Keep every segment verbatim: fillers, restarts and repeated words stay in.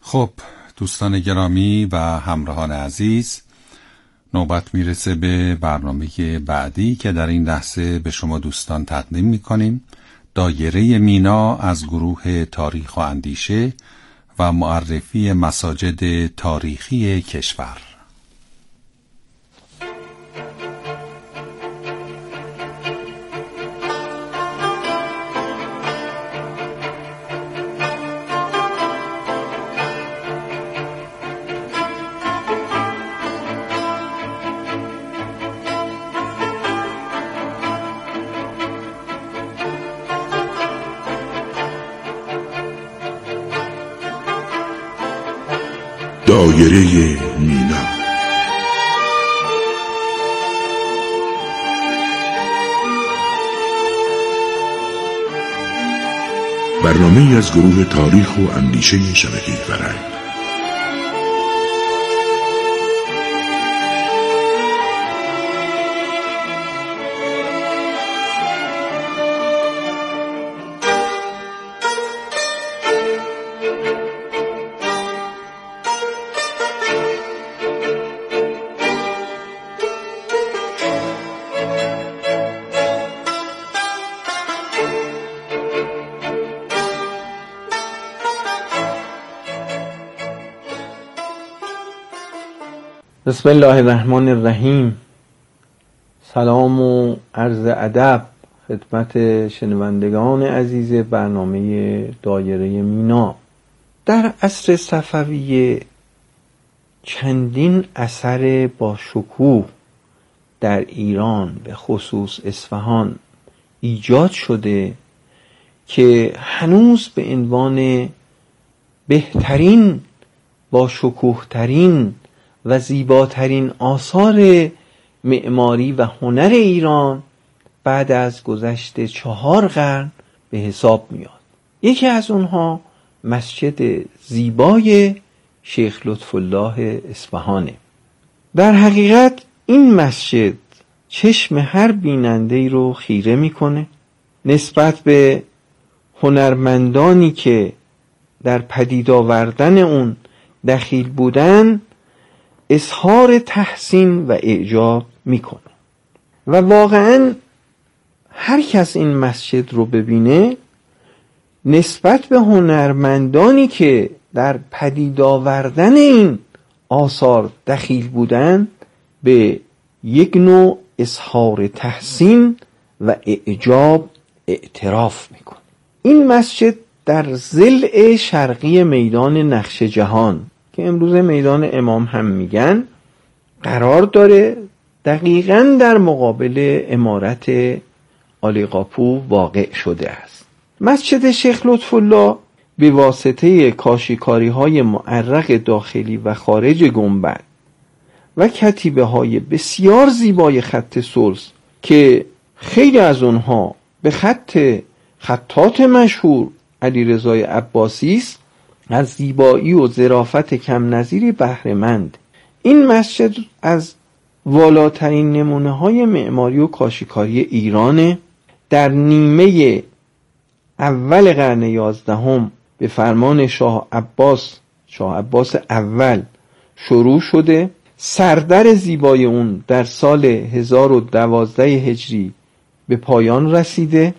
خب دوستان گرامی و همراهان عزیز، نوبت میرسه به برنامه بعدی که در این لحظه به شما دوستان تقدیم میکنیم. دایره مینا از گروه تاریخ و اندیشه و معرفی مساجد تاریخی کشور. دایره مینا، برنامه از گروه تاریخ و اندیشه شبکه فرهنگ. بسم الله الرحمن الرحیم. سلام و عرض ادب خدمت شنوندگان عزیز برنامه دایره مینا. در عصر صفویه چندین اثر با شکوه در ایران به خصوص اصفهان ایجاد شده که هنوز به عنوان بهترین، با شکوه ترین و زیباترین آثار معماری و هنر ایران بعد از گذشت چهار قرن به حساب میاد. یکی از اونها مسجد زیبای شیخ لطف الله اصفهانه. در حقیقت این مسجد چشم هر بیننده‌ای رو خیره میکنه نسبت به هنرمندانی که در پدید آوردن اون دخیل بودن، اظهار تحسین و اعجاب میکنه و واقعا هر کس این مسجد رو ببینه نسبت به هنرمندانی که در پدید آوردن این آثار دخیل بودن به یک نوع اظهار تحسین و اعجاب اعتراف میکنه. این مسجد در ضلع شرقی میدان نقش جهان که امروز میدان امام هم میگن قرار داره، دقیقاً در مقابل عمارت عالیقاپو واقع شده است. مسجد شیخ لطف الله به واسطه کاشیکاری های معرق داخلی و خارج گنبد و کتیبه های بسیار زیبای خط سلس که خیلی از اونها به خط خطاط مشهور علیرضا عباسی است، از زیبایی و ظرافت کم نظیری بهره مند. این مسجد از والاترین نمونه های معماری و کاشیکاری ایرانه. در نیمه اول قرن یازدهم به فرمان شاه عباس شاه عباس اول شروع شده. سردر زیبای اون در سال هزار و دوازده هجری به پایان رسیده.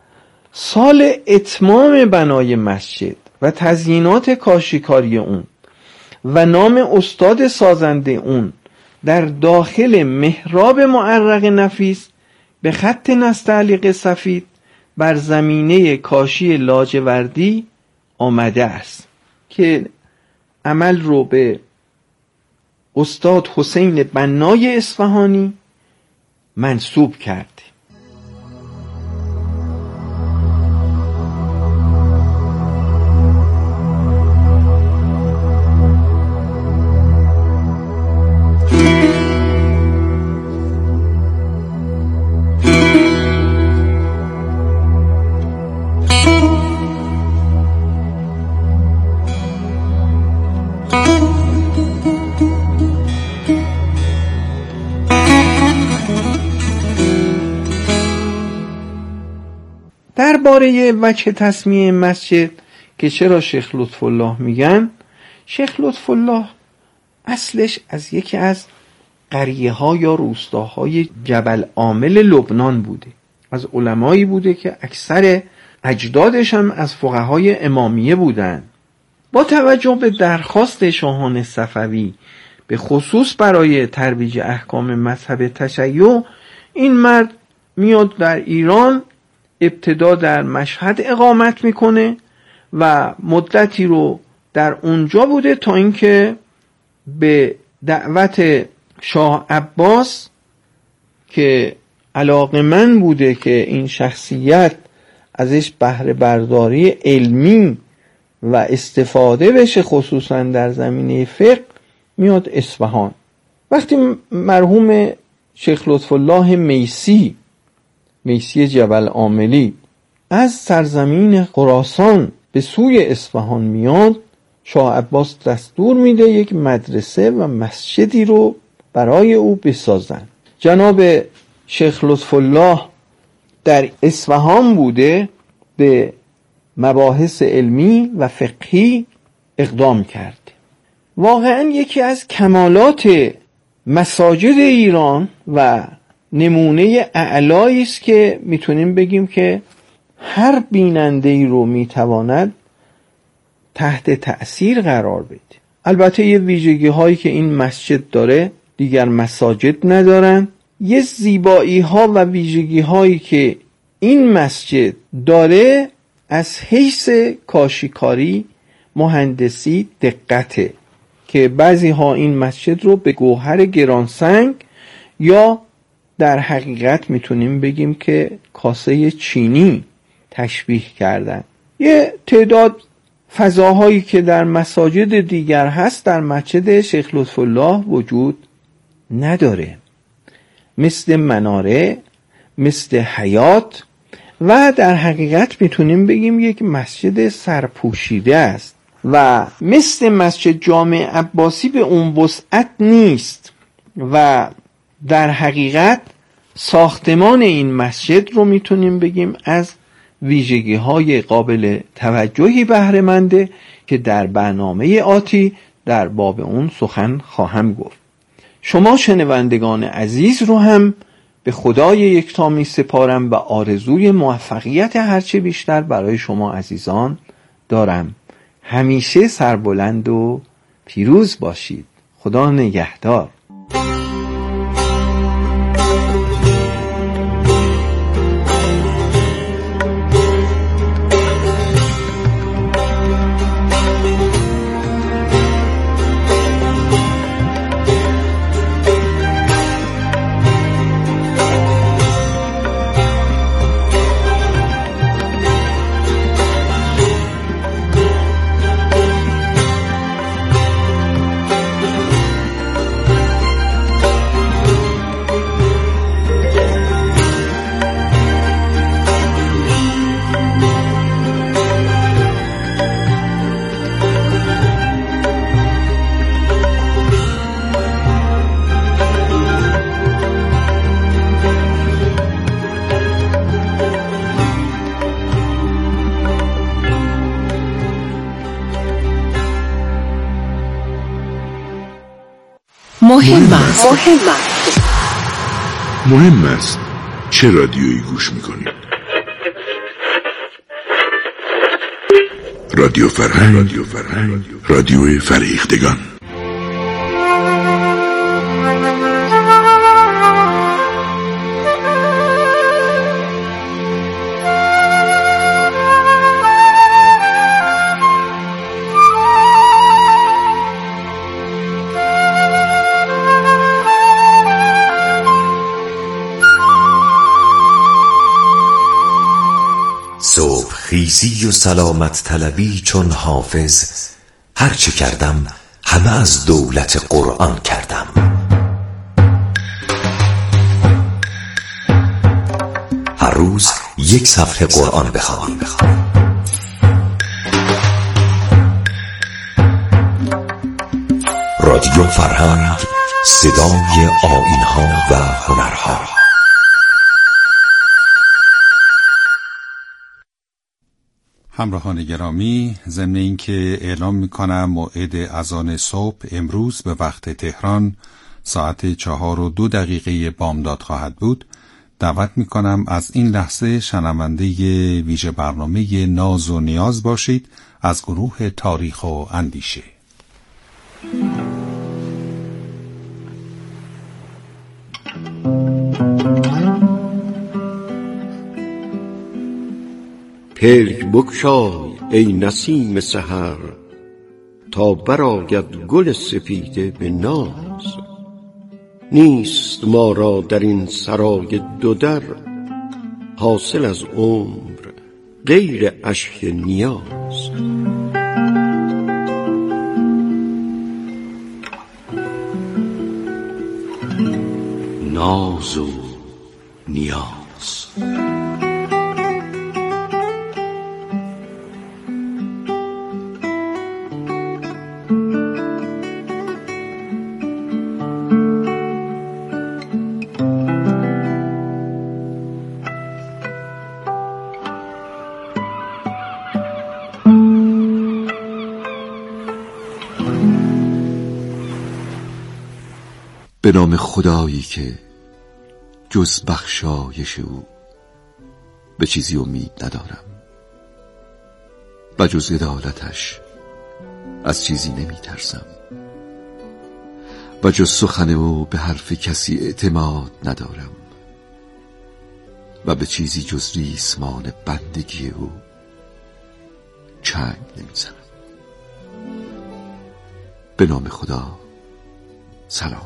سال اتمام بنای مسجد و تزیینات کاشیکاری اون و نام استاد سازنده اون در داخل محراب معرق نفیس به خط نستعلیق سفید بر زمینه کاشی لاجوردی آمده است که عمل رو به استاد حسین بنای اصفهانی منسوب کرد. درباره وجه تسمیه مسجد که چرا شیخ لطف الله میگن، شیخ لطف الله اصلش از یکی از قریه ها یا روستاهای جبل عامل لبنان بوده، از علمایی بوده که اکثر اجدادش هم از فقهای امامیه بودن. با توجه به درخواست شاهان صفوی به خصوص برای ترویج احکام مذهب تشیع، این مرد میاد در ایران، ابتدا در مشهد اقامت میکنه و مدتی رو در اونجا بوده تا اینکه به دعوت شاه عباس که علاقه‌مند بوده که این شخصیت ازش بهره برداری علمی و استفاده بشه خصوصا در زمینه فقه، میاد اصفهان. وقتی مرحوم شیخ لطف الله میسی میسی جبل عاملی از سرزمین خراسان به سوی اصفهان میاد، شاه عباس دستور میده یک مدرسه و مسجدی رو برای او بسازن. جناب شیخ لطف الله در اصفهان بوده، به مباحث علمی و فقهی اقدام کرد. واقعا یکی از کمالات مساجد ایران و نمونه اعلایی است که میتونیم بگیم که هر بیننده‌ای رو میتواند تحت تأثیر قرار بده. البته یه ویژگی هایی که این مسجد داره دیگر مساجد ندارن. یه زیبایی ها و ویژگی هایی که این مسجد داره از حیث کاشیکاری، مهندسی، دقته که بعضی ها این مسجد رو به گوهر گرانسنگ یا در حقیقت میتونیم بگیم که کاسه چینی تشبیه کردن. یه تعداد فضاهایی که در مساجد دیگر هست در مسجد شیخ لطف الله وجود نداره، مثل مناره، مثل حیات و در حقیقت میتونیم بگیم یک مسجد سرپوشیده است و مثل مسجد جامع عباسی به اون وسعت نیست و در حقیقت ساختمان این مسجد رو میتونیم بگیم از ویژگی های قابل توجهی بهره منده که در برنامه آتی در باب اون سخن خواهم گفت. شما شنوندگان عزیز رو هم به خدای یکتا می سپارم و آرزوی موفقیت هرچه بیشتر برای شما عزیزان دارم. همیشه سربلند و پیروز باشید. خدا نگهدار. مهم است مهم است چه رادیویی گوش میکنید؟ رادیو فرهنگ، رادیو فرهنگ، رادیو فرهیختگان. خیزی و سلامت طلبی چون حافظ، هرچه کردم همه از دولت قرآن کردم. هر روز یک صفحه قرآن بخوانیم. رادیو فرهنگ، صدای آیین‌ها و هنرها. همراهان گرامی، ضمن اینکه اعلام میکنم موعد اذان صبح امروز به وقت تهران ساعت چهار و دو دقیقه بامداد خواهد بود، دعوت میکنم از این لحظه شنونده ویژه برنامه ناز و نیاز باشید از گروه تاریخ و اندیشه. پلک بگشای ای نسیم سحر، تا برآید گل سپیده به ناز. نیست ما را در این سرای دو در، حاصل از عمر غیر اشک نیاز. ناز و نیاز. به نام خدایی که جز بخشایش او به چیزی امید ندارم و جز عدالتش از چیزی نمی ترسم و جز سخن او به حرف کسی اعتماد ندارم و به چیزی جز ریسمان بندگی او چنگ نمی زنم. به نام خدا، سلام.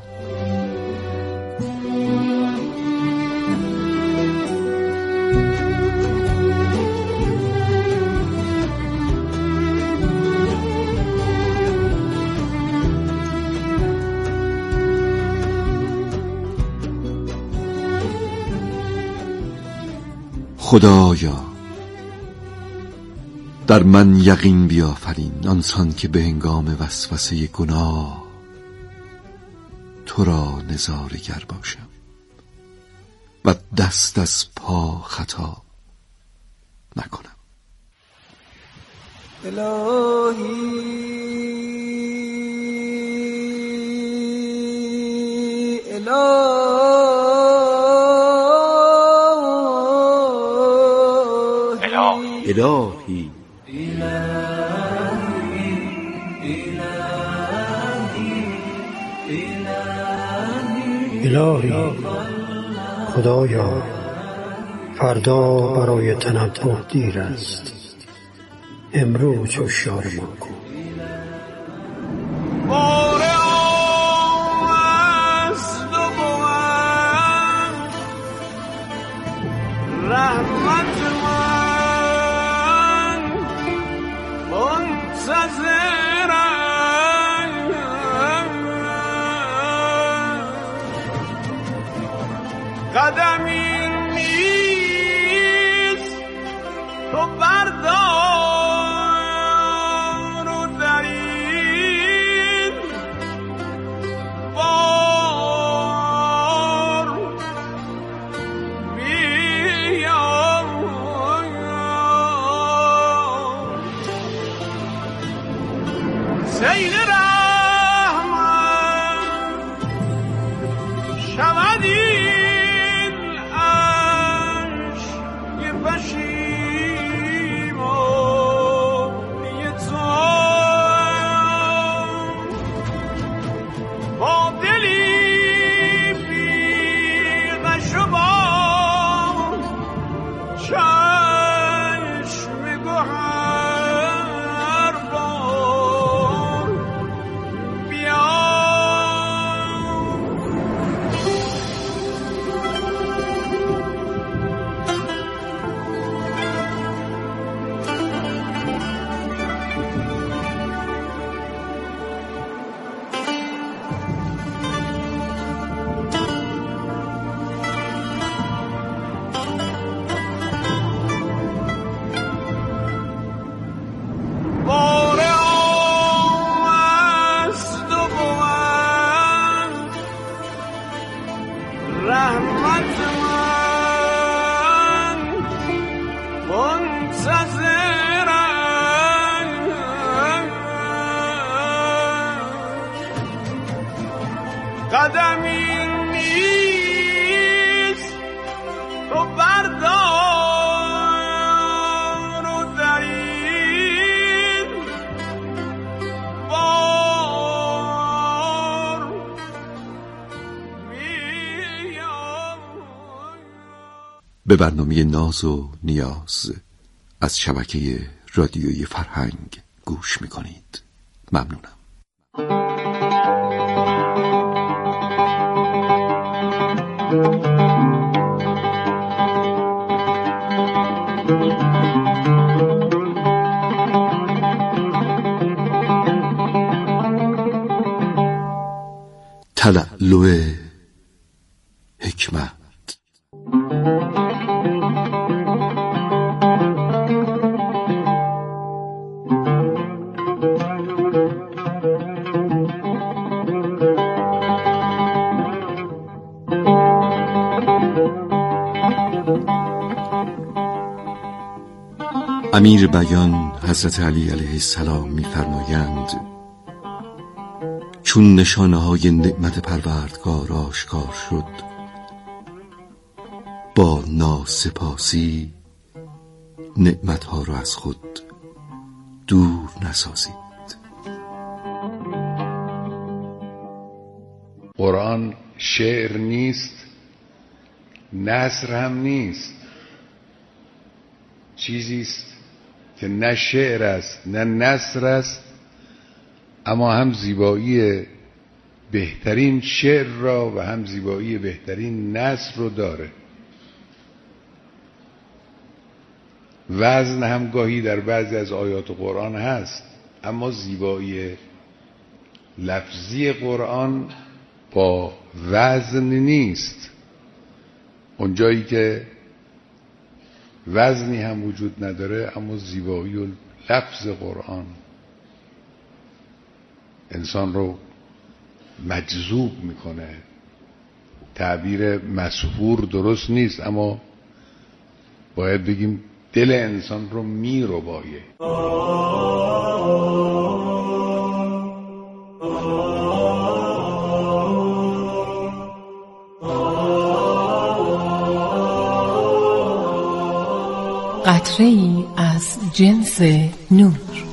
خدایا در من یقین بیافرین، آنسان که به هنگام وسوسه گناه تو را نظاره‌گر باشم و دست از پا خطا نکنم. الهی الهی الهی الهی خدایا، فردا برای تنبه دیر است، امروز هوشیار ما کن. قدمی نیست تو بردار و در این بار بیا. سیل رحمت شودی قدمی نیست تو بردار و در این بار بیام. به برنامه ناز و نیاز از شبکه رادیویی فرهنگ گوش میکنید. ممنونم. تلألؤ حکمت. امیر بیان حضرت علی علیه السلام می‌فرمایند چون نشانه های نعمت پروردگار آشکار شد با ناسپاسی نعمتها را از خود دور نسازید. قرآن شعر نیست، نثر هم نیست، چیزی است که نه شعر است نه نثر است، اما هم زیبایی بهترین شعر را و هم زیبایی بهترین نثر رو داره. وزن هم گاهی در بعضی از آیات قرآن هست، اما زیبایی لفظی قرآن با وزن نیست. اونجایی که وزنی هم وجود نداره اما زیبایی و لفظ قرآن انسان رو مجذوب میکنه. تعبیر مسحور درست نیست، اما باید بگیم دل انسان رو میربایه. قطره‌ای از جنس نور.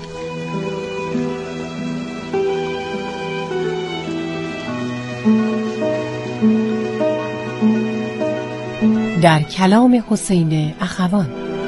در کلام حسین اخوان.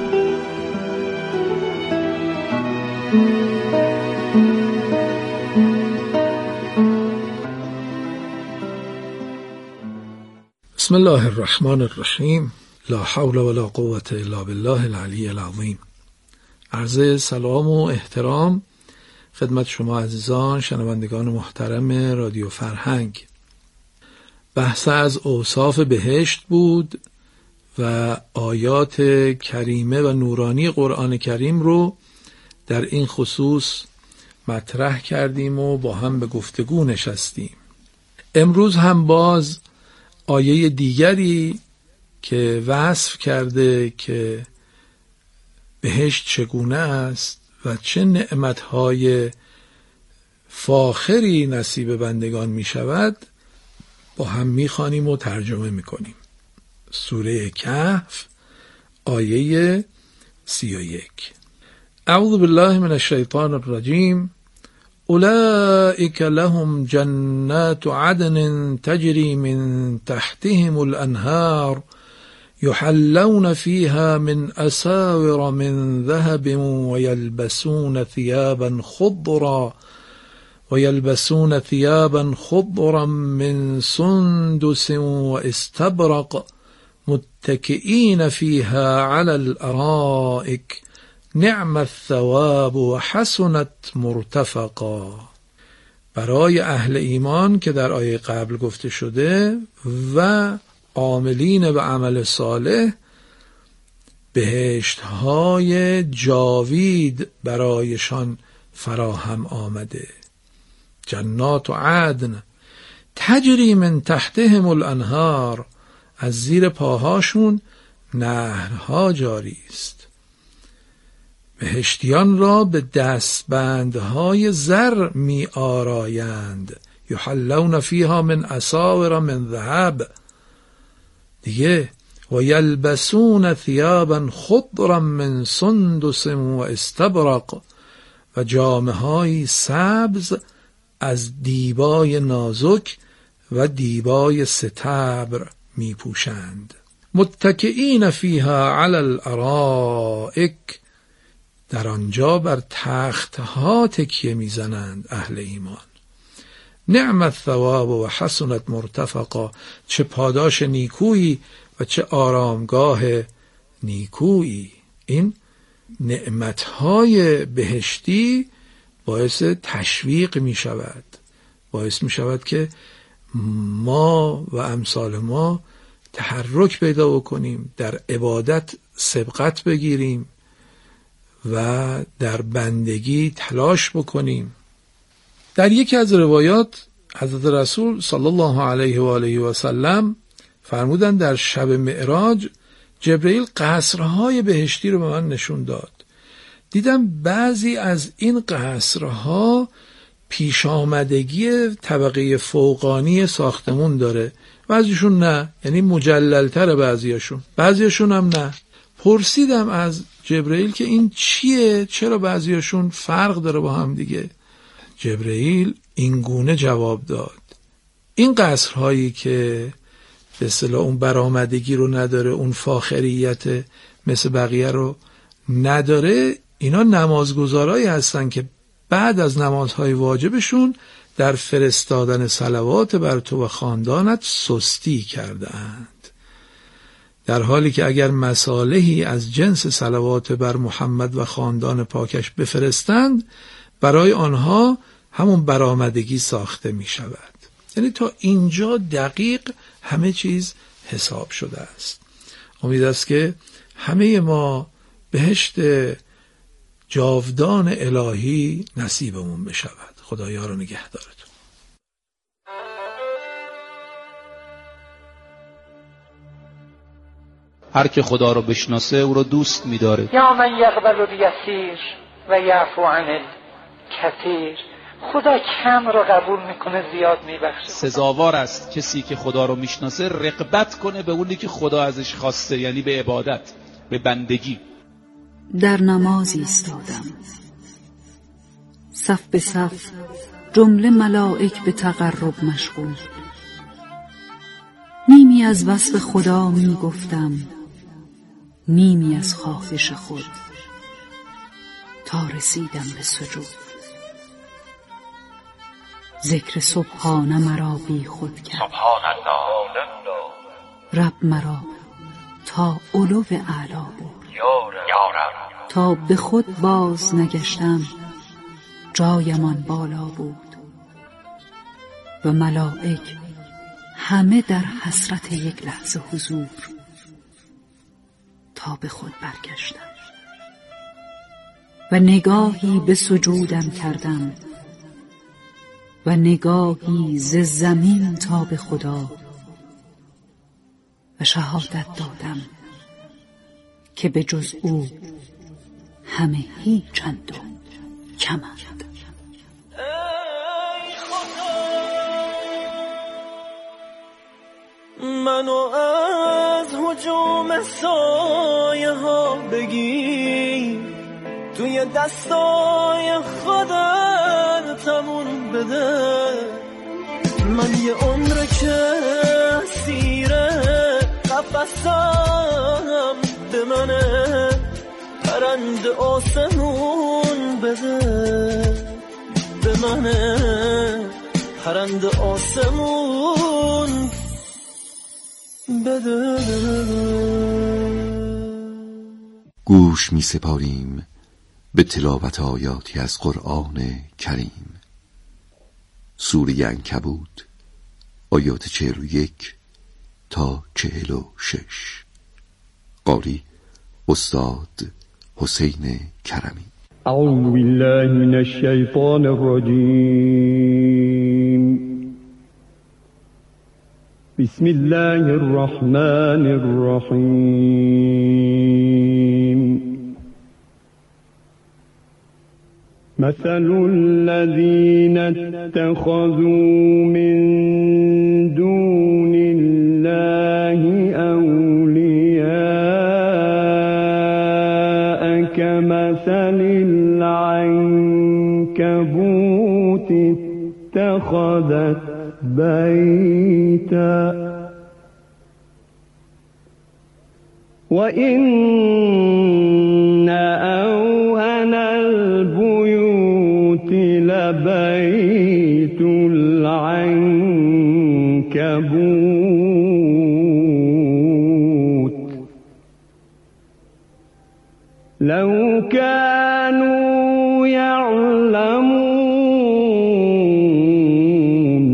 بسم الله الرحمن الرحیم. لا حول ولا قوة الا بالله العلی العظیم. عرض سلام و احترام خدمت شما عزیزان شنوندگان محترم رادیو فرهنگ. بحث از اوصاف بهشت بود و آیات کریمه و نورانی قرآن کریم رو در این خصوص مطرح کردیم و با هم به گفتگو نشستیم. امروز هم باز آیه دیگری که وصف کرده که بهشت چگونه است و چه نعمتهای فاخری نصیب بندگان می شود با هم می خوانیم و ترجمه می کنیم. سوره کهف آیه سی و یک. اعوذ بالله من الشیطان الرجیم. اولئک لهم جنات عدن تجری من تحتهم الانهار يحلون فيها من أساور من ذهب ويلبسون ثيابا خضرا ويلبسون ثيابا خضرا من سندس واستبرق متكئين فيها على الأرائك نعم الثواب وحسنت مرتفقا. برای اهل ایمان که در آیه قبل گفته شده و عاملین به عمل صالح بهشت های جاوید برایشان فراهم آمده. جنات عدن تجری من تحتهم الانهار، از زیر پاهاشون نهرها جاری است. بهشتیان را به دستبندهای زر می آرایند یحلون فیها من اساور من ذهب دیگه و یلبسون ثیابا خضرا من سندس و استبرق و جامه های سبز از دیبای نازک و دیبای ستبر می پوشند. متکئین فیها علی الارائک در آنجا بر تختها تکیه میزنند اهل ایمان. نعم الثواب و حسنت مرتفقا چه پاداش نیکویی و چه آرامگاه نیکویی. این نعمتهای بهشتی باعث تشویق می شود، باعث می شود که ما و امثال ما تحرک پیدا بکنیم، در عبادت سبقت بگیریم و در بندگی تلاش بکنیم. در یکی از روایات حضرت رسول صلی الله علیه و آله و سلم فرمودند در شب معراج جبرئیل قصرهای بهشتی رو به من نشون داد. دیدم بعضی از این قصرها پیش آمدگی طبقه فوقانی ساختمون داره، بعضیشون نه، یعنی مجللتر بعضیشون، بعضیشون هم نه. پرسیدم از جبرئیل که این چیه، چرا بعضیشون فرق داره با هم دیگه؟ جبرئیل این گونه جواب داد: این قصرهایی که به اصطلاح اون برآمدگی رو نداره، اون فاخریت مثل بقیه رو نداره، اینا نمازگزارایی هستن که بعد از نمازهای واجبشون در فرستادن صلوات بر تو و خاندانت سستی کرده اند، در حالی که اگر مصالحی از جنس صلوات بر محمد و خاندان پاکش بفرستند برای آنها همون برآمدگی ساخته می شود. یعنی تا اینجا دقیق همه چیز حساب شده است. امید است که همه ما بهشت جاودان الهی نصیبمون بشود. خدایا رو نگهدارتون. هر که خدا رو بشناسه او رو دوست می‌داره. یا من یقبل الیسیر و یعفو عن الکثیر، خدا کم رو قبول میکنه زیاد میبخشه. سزاوار است کسی که خدا رو میشناسه رغبت کنه به اونی که خدا ازش خواسته، یعنی به عبادت، به بندگی. در نماز ایستادم، صف به صف جمله ملائک به تقرب مشغول. نیمی از وصف خدا می گفتم، نیمی از خواهش خود، تا رسیدم به سجود. ذکر سبحانه مرا بی خود کرد، سبحان الله، رب مرا تا علو اعلا بود. یا رب، تا به خود باز نگشتم جایمان بالا بود و ملائک همه در حسرت یک لحظه حضور. تا به خود برگشتم و نگاهی به سجودم کردم و نگاهی ز زمین تا به خدا و شهادت دادم که به جز او همه هیچند و کمند. منو از هجوم سایه ها بگی، توی دستای خودتمون بده. من یه عمر که سیره قفصم به منه، پرند آسمون بده به منه، پرند آسمون بده. گوش می سپاریم به تلاوت آیاتی از قرآن کریم. سوره عنکبوت آیات چهل و یک تا چهل و شش. قاری استاد حسین کرمی. اعوذ بالله من الشیطان الرجیم. بسم الله الرحمن الرحیم. مثل الذين اتخذوا العنكبوت اتخذت بيتا وإن أوهن البيوت لبيت العنكبوت لو كانوا يعلمون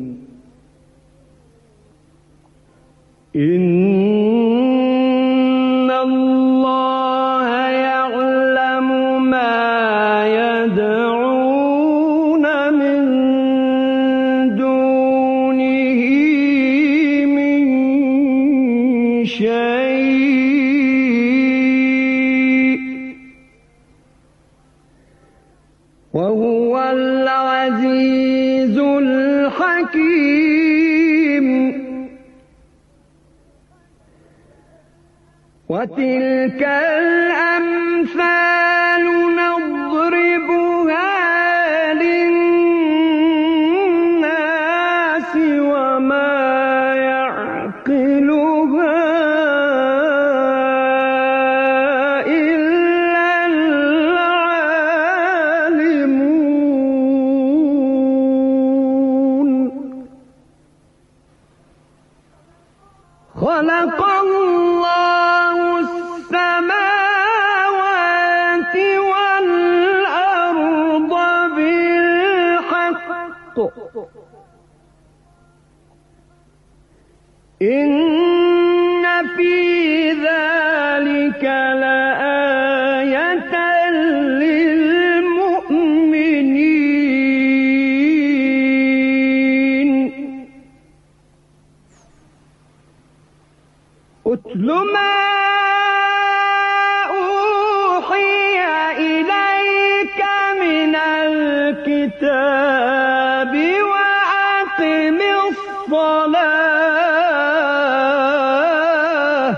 إن الله يعلم ما يدعون من دونه من شيء وهو العزيز الحكيم وتلك الأمثال نضربها للناس وما يعقلها إلا العالمون خلق الله السماوات والأرض بالحق إن في ذلك لآية للمؤمنين أتل ما أوحي إليك من الكتاب وأقم الصلاة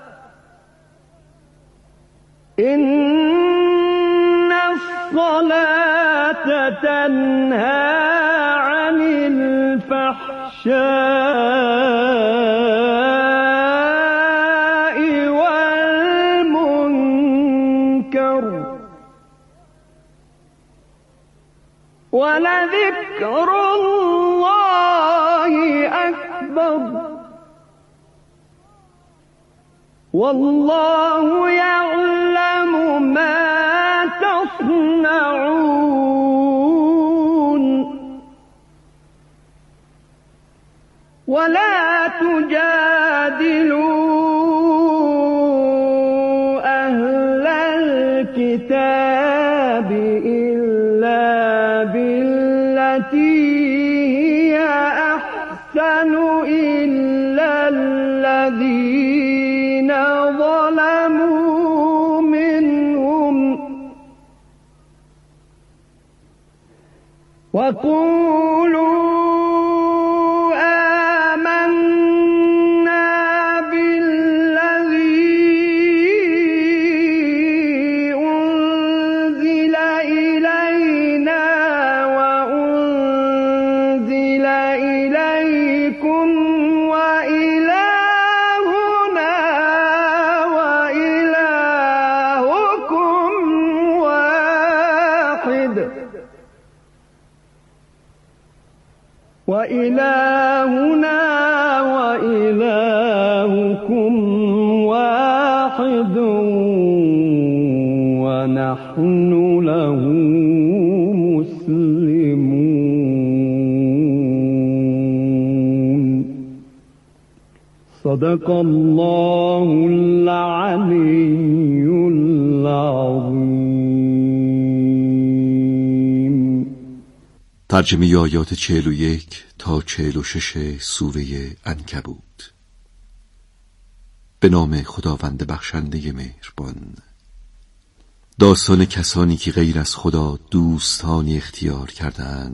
إن الصلاة تنهى عن الفحشاء والمنكر ولذكر الله أكبر والله يعلم ما تصنعون ولا تجادلوا أهل الكتاب إلا بالتي هي أحسن إلا الذين ظلموا منهم وقولوا وإلهنا وإلهكم واحد ونحن له مسلمون صدق الله العلي العظيم. ترجمه آیات چهل و یک تا چهل و شش سوره عنکبوت. به نام خداوند بخشنده مهربان. داستان کسانی که غیر از خدا دوستانی اختیار کردند